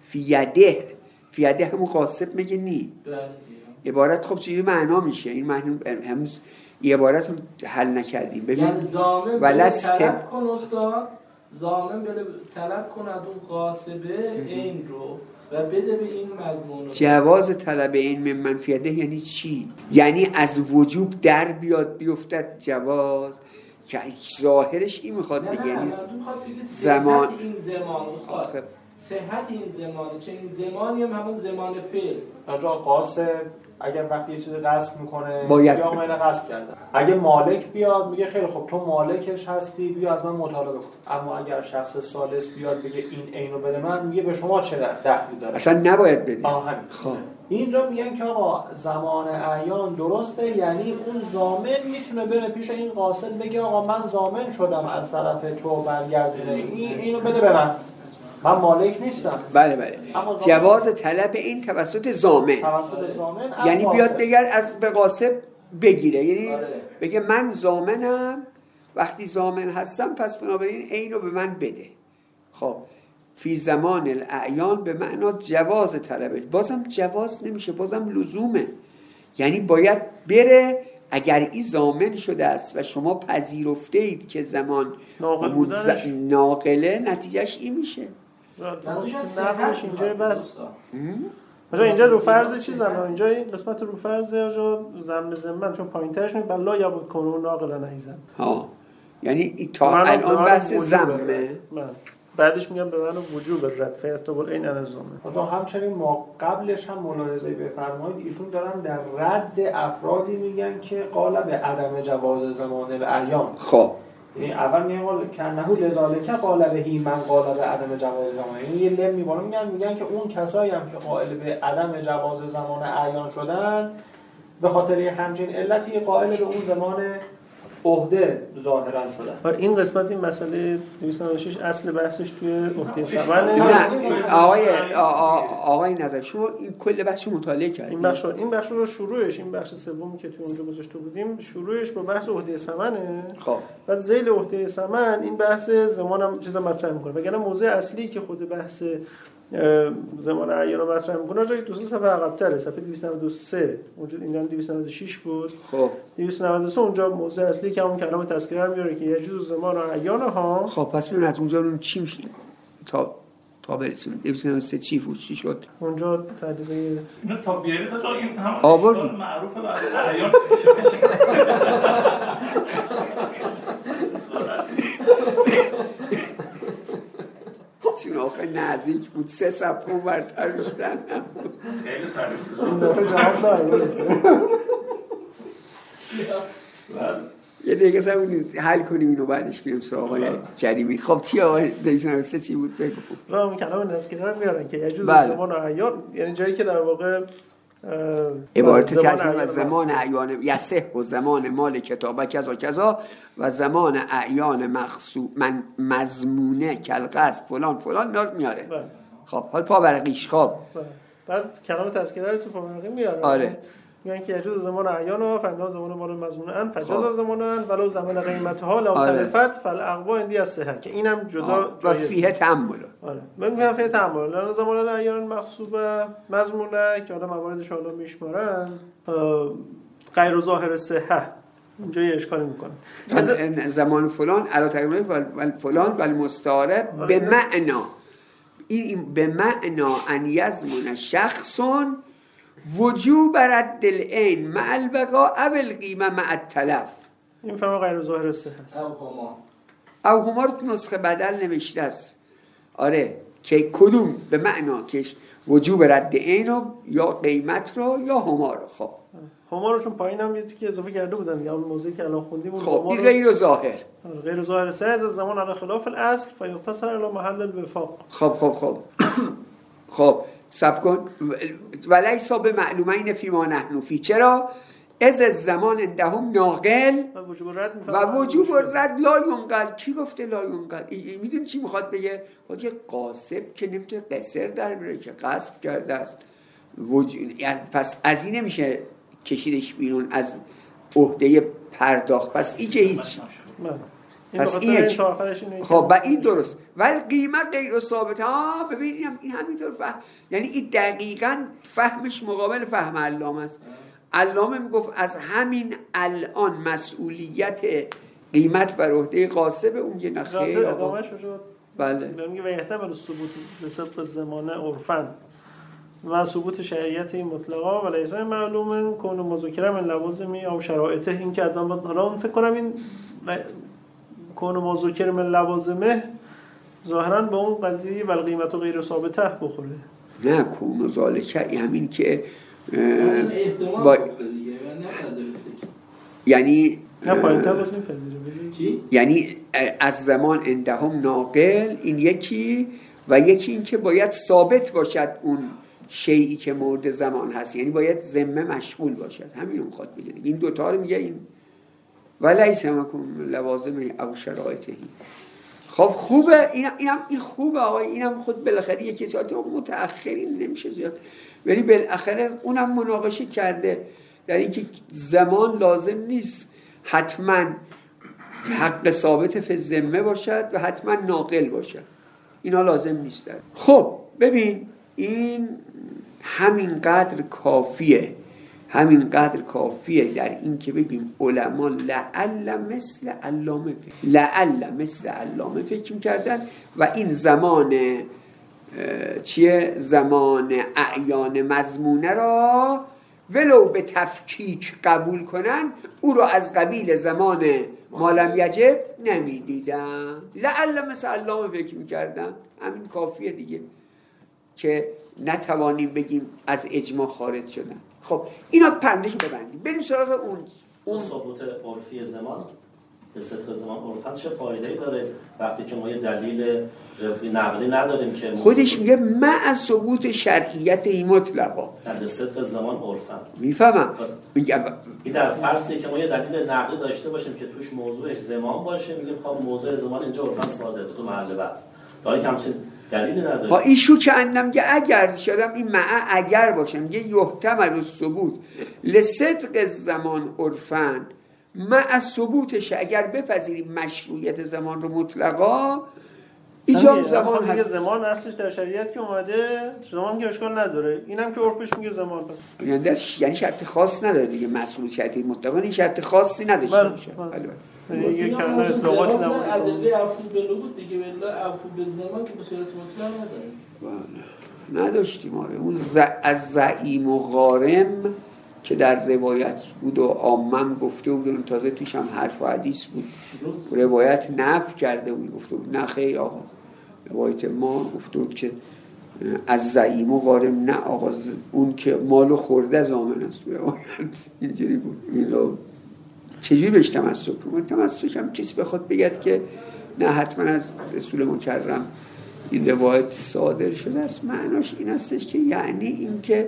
فیده همون قاصد میگه نی عبارت خب چیزی معنا میشه این معنی همز عبارت رو حل نکردیم ببین یعنی ضامن طلب کن استاد ضامن طلب کن از اون قاصبه این رو و بده به این مضمون. جواز طلب این من منفیده یعنی چی؟ یعنی از وجوب در بیفتد جواز که ظاهرش این میخواد بگه یعنی زمان این زمان استاد صحت این زمانه چه این زمانی هم همون زمان فعل اونجا قاصد اگر وقتی یه چیزی غصب میکنه باید یا من غصب کردم اگه مالک بیاد میگه خیلی خب تو مالکش هستی بیا از من مطالبه کن اما اگر شخص ثالث بیاد بگه این عینو بده من میگه به شما چه دخلی داره اصلا نباید بده خب اینجا میگن که آقا زمان اعیان درسته یعنی اون ضامن میتونه بره پیش این قاصد بگه آقا من ضامن شدم از طرف تو برگردونه اینو بده به من مالک نیستم. بله جواز طلب این توسط ضامن یعنی بیاد بگه از به قاصد بگیره یعنی بگه من ضامنم وقتی ضامن هستم پس بنابراین اینو به من بده خب فی زمان الاعیان به معنا جواز طلبه، بازم جواز نمیشه، بازم لزومه، یعنی باید بره. اگر این ضامن شده است و شما پذیرفته اید که زمان ناقل بودنش ناقله، نتیجهش این میشه. نقلش اینجا بس اینجا رو فرض چیزن، اینجا این قسمت رو فرض یا ضمن چون پایین‌ترش میگه بلا یا بود کنون ناقلا نیزن. ها یعنی تا الان بحث ضمه، بعدش میگم به من وجوب رد فیتبل این انظامه. مثلا همچنین ما قبلش هم ملاحظه بفرمایید ایشون دارن در رد افرادی میگن که قال به عدم جواز زمان الاعیان. خب یعنی اول میگن که انه لذالک قال به من قال به عدم جواز زمان، یعنی یه لم میبارن میگن که اون کسایی هم که قائل به عدم جواز زمان اعیان شدن به خاطر همچین علتی قائل به اون زمان عهده ظاهرا شدن. و این قسمت این مسئله 296 اصل بحثش توی عهده ثمنه. نه آقای نظر شما این کل بحثو مطالعه کردید. این بخش رو شروعش، این بخش سومی که توی اونجا گذاشته بودیم شروعش با بحث عهده ثمنه. خب بعد ذیل عهده ثمن این بحث زمانم چیزا مطرح میکنه. وگرنه موضوع اصلی که خود بحث زمان اعیان رو مطرح میکنه جای 2 صفحه عقب‌تره، صفحه 293 اونجا، اینجا 296 بود. خب 293 اونجا موضوع اصلی که اون کلام تذکره رو میاره که یجوز زمان اعیان ها. خب پس ببین از اونجا اون چی میشه تا برسیم 293 چی بود، چی شد اونجا تعلیق اینو تا بیاری تا این همون آوردیم معروفه برای اعیان چون آخه نزدیک بود 3 صفحه اونورتر بیشتر نبود. خیلی سریع یه دیگه سمون حل کنیم اینو بعدش بریم سراغ آقای جریمی. خب چی آقای 293 چی بود بگو. را هم کلام تذکره رو میارن که یجوز زمان اعیان، یعنی جایی که در واقع عبارت تجمع و زمان اعیان یصح و زمان مال کتابه کذا کذا و زمان اعیان مضمونه کالقصد فلان فلان میاره. خب حال پا برقیش. خب بعد کلام تذکره رو تو پا برقی میاره. آره میگن که یجوز زمان اعیان و فنا زمان مال مضمون ان فجاز زمان ان ولو زمان قیمتها لا تلفت فالاقوا عندي الصحه، که اینم جدا و فیه تأمل. آره من میگم فیه تأمل لان زمان اعیان مخصوبه مضمونه که حالا مواردش حالا میشمارن غیر ظاهر صحه، اونجا یه اشکالی میکنه. زمان فلان علی تقریبا و فلان و المستعاره به معنا این به معنا ان یزمن شخص وجوب رد العین مع البقاء او القیمه مع التلف. این فهم غیر ظاهر صحه است. او هما رو تو نسخه بدل نوشته است. آره که کدوم به معنا که وجوب رد عین رو یا قیمت رو یا هما رو. خب هما رو چون پایین هم یه چیزی اضافه کرده بودن یا اون موضوعی که الان خوندیم. خب این غیر ظاهر. غیر ظاهر سه از زمان علی خلاف الاصل فیقتصر الی محل الوفاق. خب سب کن ولیس به معلومین فی ما نحن فی. چرا؟ از زمان عندهم ناقل و وجوب رد لا ينقل. کی گفته لا ينقل؟ میدونی چی میخواد بگه؟ یه قاصب که نمیتونه قصر در بره که غصب کرده است. یعنی پس از این نمیشه کشیدش بیرون از عهده پرداخت. پس این که هیچ. پس این خب با این درست. ولی قیمت غیر ثابت. ببینیم این همینطور فهم، یعنی این دقیقاً فهمش مقابل فهم علامه است. علامه میگفت از همین الان مسئولیت قیمت بر عهده قاصب اون یه نخیر ادامهش شد. بله میگه و احتمال ثبوت به صدق زمانه عرفاً و ثبوت شرعیت مطلقا و لیس معلوم کون مذکر من لوازمی او شرایطه. این که حالا فکر کنم این کون مذکر من لوازمه ظاهراً به اون قضیه و قیمت غیر ثابته بخوره. نه کون ذالک همین که یعنی یعنی از زمان عندهم ناقل این یکی و یکی این که باید ثابت باشد اون شیئی که مورد زمان هست، یعنی باید ذمه مشغول باشد. همین رو میخواد بگه. این دوتا رو میگه این ولیس همکم لوازم او شرایطهی. خب خوبه این خوبه آقای، اینم خود بالاخره یه کسی متأخرین نمیشه زیاد، ولی بالاخره اونم مناقشه کرده در اینکه زمان لازم نیست حتما حق ثابت فی ذمه باشد و حتما ناقل باشد. اینا لازم نیستن. خب ببین این همینقدر کافیه در این که بگیم علما لعل مثل علامه فکر می‌کردن و این زمان زمان اعیان مضمونه را ولو به تفکیک قبول کنن، او را از قبیل زمان مالم یجب نمیدیدن. لعل مثل علامه فکر می‌کردن، همین کافیه دیگه که نتوانیم بگیم از اجماع خارج شدن. خب اینا پندشو ببندیم، بریم سراغ اون ثبوت عرفی زمان به صدق زمان عرفاً چه فایده‌ای داره وقتی که ما یه دلیل نقلی نداریم که خودش میگه مع ثبوت شرعیت این مطلقا به صدق زمان عرفاً. میفهمم میگم این در فرضی که ما یه دلیل نقلی داشته باشیم که توش موضوع زمان باشه، میگیم خب موضوع زمان اینجا عرفاً صادقه تو محل بحث، داره که همچین دلیلی نداره. ها ایشو که انم که اگر شدم این مع اگر باشه میگه یحتمل الثبوت لصدق زمان عرفاً مع ثبوتش، اگر بپذیریم مشروعیت زمان رو مطلقا ایجاب زمان هست. زمان اصلش در شریعت که اومده، زمان که اشکال نداره، اینم که عرفش میگه زمان پس یعنی شرط خاص نداره دیگه، مسئول شرطی مطلقا این شرط خاصی نداشته باشه. یه کلمه اطلاقاتی در مورد ادله عفو بالوجود دیگه، بالله عفو بالزمان که به صورت مطلق نداره. نداشتیم آره. اون از زعیم و غارم که در روایت بود و عامم گفته بود و تازه توش هم حرف و حدیث بود، روایت نفی کرده بود، گفته بود نه خیلی آقا، روایت ما گفته بود که از زعیم و غارم نه آقا، اون که مالو خورده زامن است. روایت اینجوری بود. این رو چجوری بهش تمسک کنم؟ تمسک هم کسی بخواد بگد که نه حتما از رسول مکرم این روایت صادر شده است، معناش این استش که یعنی این که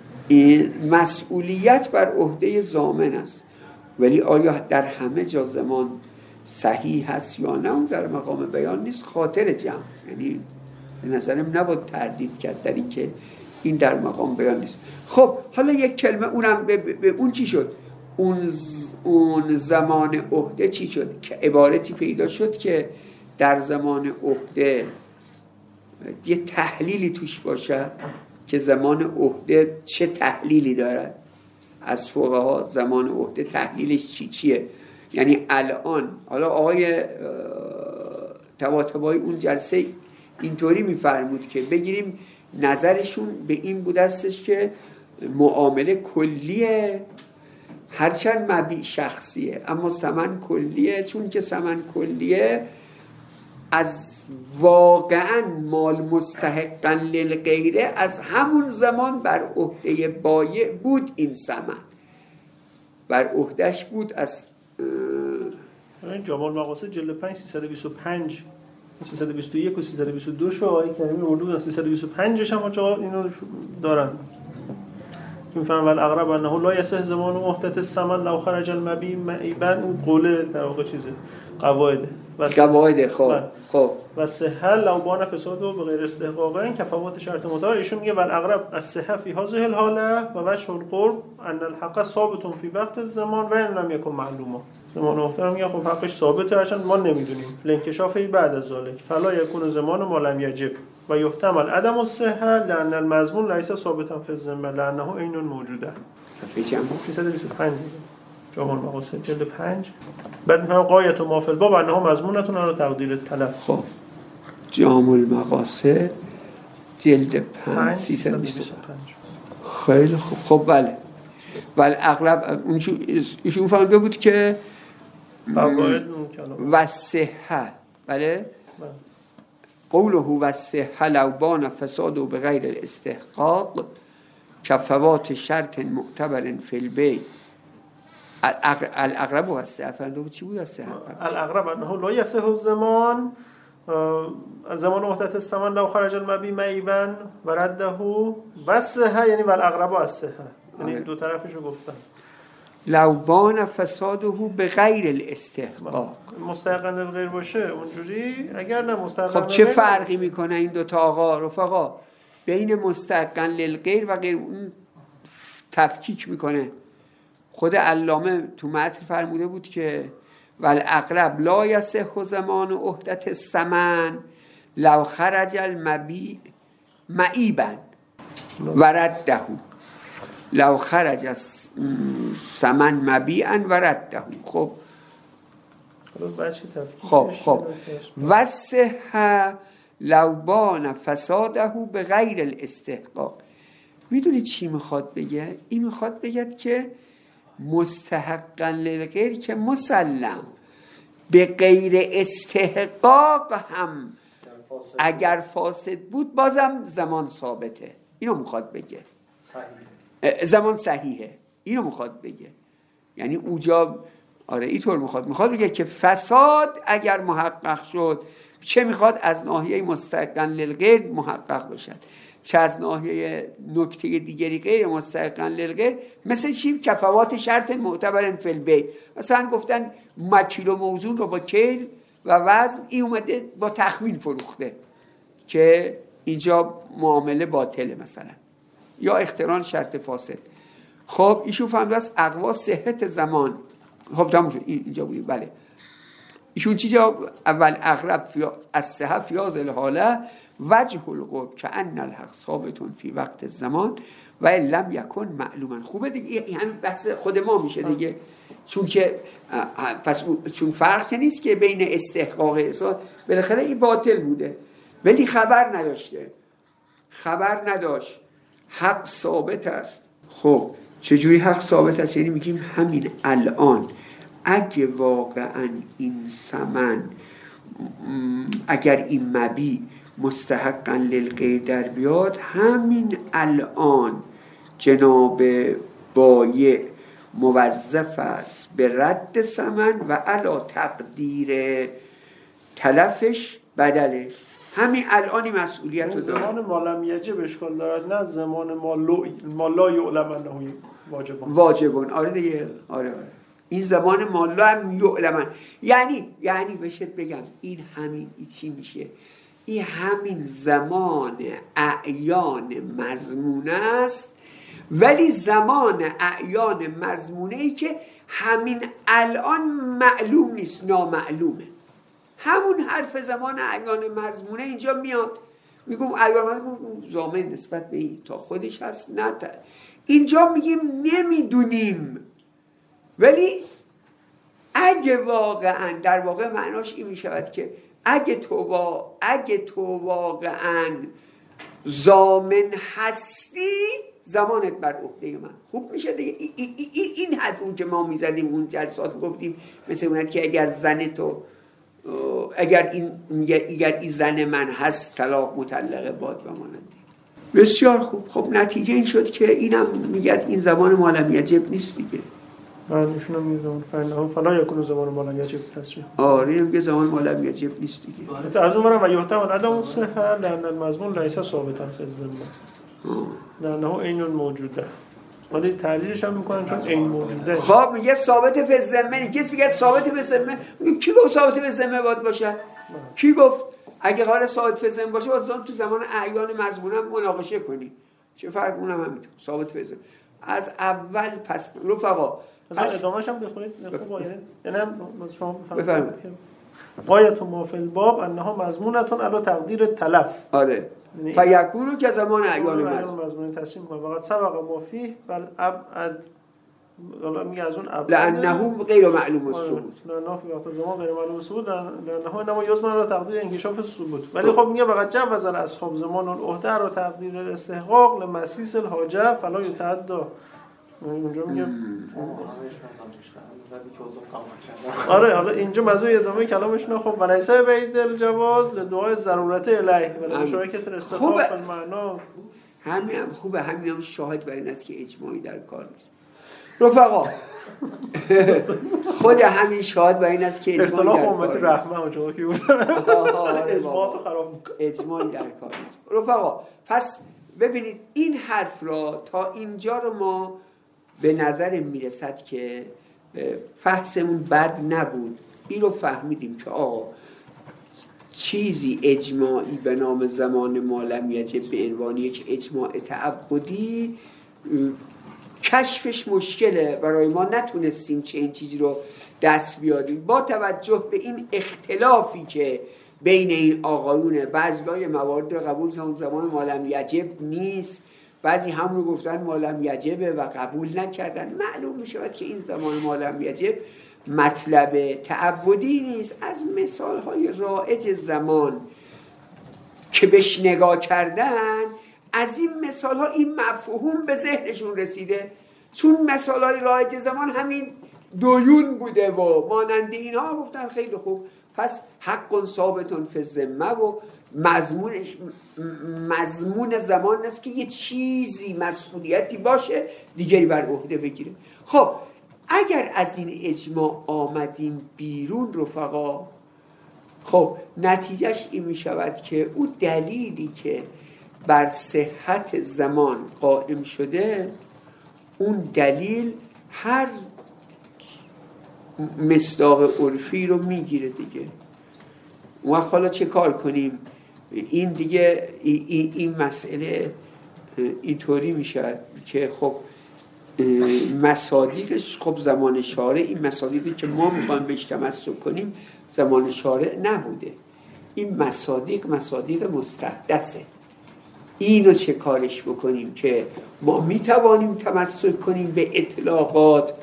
مسئولیت بر عهده ضامن است، ولی آیا در همه جا زمان صحیح هست یا نه اون در مقام بیان نیست، خاطر جمع. یعنی به نظرم نباید تردید کرد در این که این در مقام بیان نیست. خب حالا یک کلمه اونم به اون چی شد؟ اون زمان عهده چی شد؟ که عبارتی پیدا شد که در زمان عهده یه تحلیلی توش باشه که زمان عهده چه تحلیلی دارد. از فقها زمان عهده تحلیلش چیه؟ یعنی الان حالا آقای طباطبایی اون جلسه اینطوری میفرمود که بگیریم نظرشون به این بود استش که معامله کلیه هرچند مبیع شخصیه اما ثمن کلیه، چون که ثمن کلیه از واقعا مال مستحقا للغیره از همون زمان بر عهده بایع بود، این ثمن بر عهدهش بود. از جامع المقاصد جلد 5 325 321 و 322 شو آقای کریمی اردو 325 هم آقا اینو دارن میفهمن. ولی اقرب انه لا یصح زمان وحدت الثمن لو خرج المبیع معیبا، اون قوله در واقع چیزه قواعده خب و صحه لو بان فساد و به غیر استحقاق این کفاوت شرط مدار. ایشون میگه ول اقرب الصحه فی هذه الحاله و وجه القرب ان الحق ثابت فی وقت الزمان و ان لم یکن معلوما. زمان محترم میگه خب حقش ثابته هرچند ما نمیدونیم، لانکشافه بعد از ذلک فلا یکون زمان ما لم یجب و یحتمل عدم الصحه لان المضمون لیس ثابتا فی الذمه لانه عین موجوده. صفحه چند؟ 325 جامع المقاصد جلد 5 بعد میفهمم قایت و مافل باب انه مضمونتون رو تقدیر طلب. خب جامع المقاصد جلد 5 325 خیلی خوب. خب بله ولی اغلب ایشون فهمیده بود که و صحه بله قوله و صحه لو بان فساد و به غیر الاستحقاق کفوات شرط معتبر فی البیع. الاغرب و صحه فهمیده بود چی بود؟ از صحه الاغرب انه لا یصح الزمان زمان وحدت الثمن لو خرج المبیع معیبا و رده و صحه، یعنی والاغرب از صحه، یعنی دو طرفشو گفتن. لو بان فساده به غیر الاستحقاق، مستحقاً للغیر باشه اونجوری، اگر نه مستحقاً. خب چه فرقی میکنه این دوتا آقا رفقا بین مستحقاً للغیر و غیر؟ اون تفکیک میکنه. خود علامه تو متن فرموده بود که والاقرب لا یصح زمان عهدت الثمن لو خرج المبیع معیبا ورده، لو خرج از ثمن مبیعا ورده. خب وصح لو بان فساده به غیر الاستحقاق. میدونید چی میخواد بگه؟ این میخواد بگه که مستحقا للغیر که مسلم، به غیر استحقاق هم اگر فاسد بود بازم زمان ثابته. اینو میخواد بگه، زمان صحیحه. اینو میخواد بگه، یعنی اوجا آره اینطور میخواد بگه که فساد اگر محقق شد، چه میخواد از ناحیه مستحقا للغیر محقق بشد، چه از ناحیه نکته دیگری غیر مستحقا للغیر. مثل چی؟ کفوات شرط معتبر فی البیع. مثلا گفتن مکیل و موزون رو با کیل و وزن، این اومده با تخمین فروخته که اینجا معامله باطله مثلا، یا اقتران شرط فاسد. خب ایشون فهمید از اقوا صحت زمان. خب تموم شد، اینجا بودیم. بله ایشون چی جواب؟ اول اغرب از صحه فیاض الحاله وجه القرب که ان الحق ثابتون فی وقت الزمان و لم یکن معلوما. خوبه دیگه، این همین بحث خود ما میشه دیگه، چون که پس چون فرق که نیست که بین استحقاق احسان، بالاخره این باطل بوده ولی خبر نداشت حق ثابت است. خب چجوری حق ثابت است؟ یعنی میگیم همین الان اگه واقعا این ثمن، اگر این مبیع مستحقا للغیر در بیاد، همین الان جناب بایع موظف است به رد ثمن و علا تقدیر تلفش بدلش. همین الانی مسئولیت رو داره. زمان مالم یجب اشکال دارد، نه زمان ما لا یعلم انه واجبون. آره دیگه، آره. این زمان ما لا یعلم، یعنی بشه بگم این همین چی میشه؟ این همین زمان اعیان مضمونه است، ولی زمان اعیان مضمونه ای که همین الان معلوم نیست، نامعلومه. همون حرف زمان اعیان مضمونه اینجا میاد. میگم اعیان مضمونه ضامن نسبت به این تا خودش هست، نه اینجا میگیم نمیدونیم. ولی اگه واقعا، در واقع معناش این میشود که اگه تو واقعا ضامن هستی، زمانت بر عهده من. خوب میشه دیگه. این حرف اون که ما میزدیم اون جلسات گفتیم، مثل اونت که اگر این زن من هست طلاق مطلقه باد و ماننده. بسیار خوب. خب نتیجه این شد که اینم میگه این زمان مالم یجب نیست دیگه. ایشون هم میگه فلا یکون زمان مالم یجب تصریح. آره میگه زمان مالم یجب نیست دیگه. از اون برم و یحتمل عدم صحه لان المضمون لیس ثابتا فی الذمه لانه عین موجوده. ولی تعلیلش هم میکنن چون عین موجوده. خب میگه ثابت فی الذمه. کسی میگه ثابت فی الذمه، کی گفت ثابت فی الذمه باید باشه؟ کی گفت؟ اگه قرار ثابت فی الذمه باشه باید تو زمان اعیان مضمون هم مناقشه کنی. چه فرق اونم همین ثابت فی الذمه از اول. پس رفقا ادامه‌اش هم بخونید. یعنی شما بفرمایید که غایت ما فی الباب انها مضمونتون علی تقدیر تلف. آره فیکونو که زمان اعیان مضمون تصمیم کنه. فقط سبق ما فیه بل ابعد، حالا میگه از اون ابعد لانه غیر معلوم الثبوت، لانه فی وقت زمان غیر معلوم الثبوت، لانه انما یزمن علی تقدیر انکشاف الثبوت. ولی خب میگه فقط جوز اصحاب زمان العهده رو تقدیر الاستحقاق لمسیس الحاجه فلا یتعدى. اونجا میگه آره حالا اینجا موضوع ادامه کلامشون. خب ونیسه بعید الجواز لدعای ضرورت الیه و مشارکت الاستحقاق فی المعنا. همین خوبه. همین هم شاهد بر این است که اجماعی در کار نیست. رفقا خود همین شاهد بر این است که اجماعی در کار نیست. رحمه اونجا که بود اجماعاتو خراب میکنه. اجماعی در کار نیست. رفقا پس ببینید این حرف را تا اینجا رو ما به نظر میرسد که فحصمون بد نبود. این رو فهمیدیم که آقا چیزی اجماعی به نام زمان ما لم یجب به عنوان یک اجماع تعبدی کشفش مشکله. برای ما نتونستیم چه این چیزی رو دست بیاریم با توجه به این اختلافی که بین این آقایونه. بعضی موارد رو قبول که اون زمان مالم یجب نیست، بعضی هم رو گفتن مالم یجبه و قبول نکردن. معلوم می شود که این زمان مالم یجب مطلب تعبدی نیست. از مثال های رایج زمان که بهش نگاه کردن، از این مثال ها این مفهوم به ذهنشون رسیده، چون مثال های رایج زمان همین دویون بوده و مانند اینها، گفتن خیلی خوب، پس حق ثابتون فی الذمه و مضمون زمان است که یه چیزی مسئولیتی باشه دیگری بر عهده بگیره. خب اگر از این اجماع آمدیم بیرون رفقا، خب نتیجهش این می شود که اون دلیلی که بر صحت زمان قائم شده، اون دلیل هر مصداق عرفی رو میگیره دیگه. و حالا چه کار کنیم؟ این دیگه این مسئله اینطوری میشه که خب مصادیقش، خب زمان شارع این مصادیقی که ما میخوایم بهش تمسک کنیم زمان شارع نبوده. این مصادیق مستحدثه. اینو چه کارش بکنیم که ما میتوانیم تمسک کنیم به اطلاقات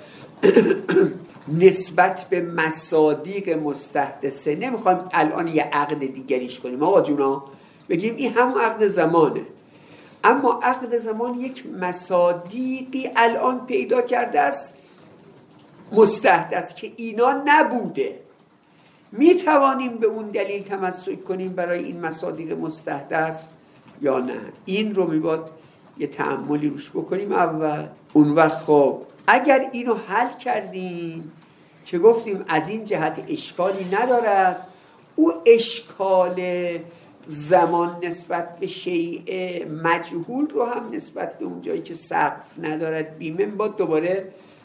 نسبت به مصادیق مستحدثه. نمیخوایم الان یه عقد دیگریش کنیم آقا جونا، بگیم این همون عقد زمانه، اما عقد زمان یک مصادیقی الان پیدا کرده است مستحدث که اینا نبوده. میتوانیم به اون دلیل تمسک کنیم برای این مصادیق مستحدث یا نه؟ این رو میباد یه تأملی روش بکنیم اول. اون وقت خب اگر اینو حل کردیم که گفتیم از این جهت اشکالی ندارد، او اشکال زمان نسبت به شیء مجهول رو هم نسبت به اون جایی که سقف ندارد بیمه با دوباره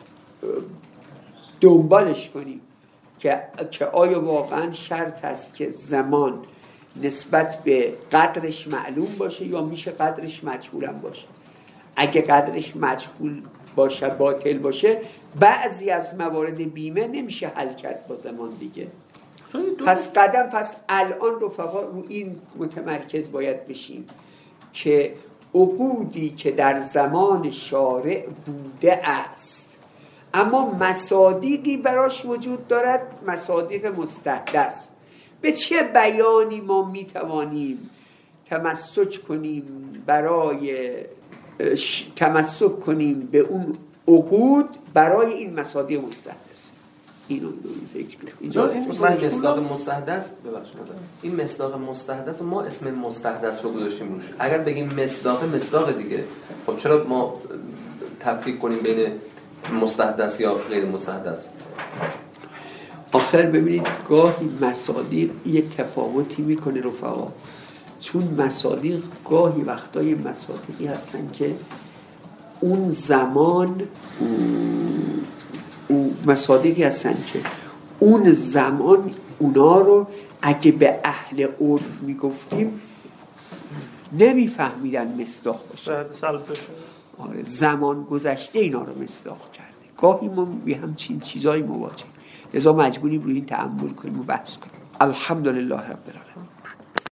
دنبالش کنیم که آیا واقعا شرط است که زمان نسبت به قدرش معلوم باشه یا میشه قدرش مجهول هم باشه. اگه قدرش مجهول باشه باطل باشه، بعضی از موارد بیمه نمیشه حل کرد با زمان دیگه. پس الان رفقا رو این متمرکز باید بشیم که عقودی که در زمان شارع بوده است اما مصادیقی براش وجود دارد، مصادیق مستحدث، به چه بیانی ما میتوانیم تمسک کنیم به اون عقود برای این مصادیق مستحدث؟ اینو فکر من مصداق مستحدث این مصداق مستحدث ما اسم مستحدث رو گذاشتیم روش. اگر بگیم مصداق دیگه، خب چرا ما تفریق کنیم بین مستحدث یا غیر مستحدث؟ آخر ببینید گاهی مصادیق یه تفاوتی میکنه رفقا، چون مصادیق گاهی وقتای مصادیقی هستن که اون زمان مصادیقی هستن که اون زمان اونا رو اگه به اهل عرف میگفتیم نمیفهمیدن مصداق باشه. زمان گذشته اینا رو مصداق کرده. گاهی ما به همچین چیزایی مواجهیم، لذا مجبوریم روی این تأمل کنیم و بحث کنیم. الحمدلله رب العالمین.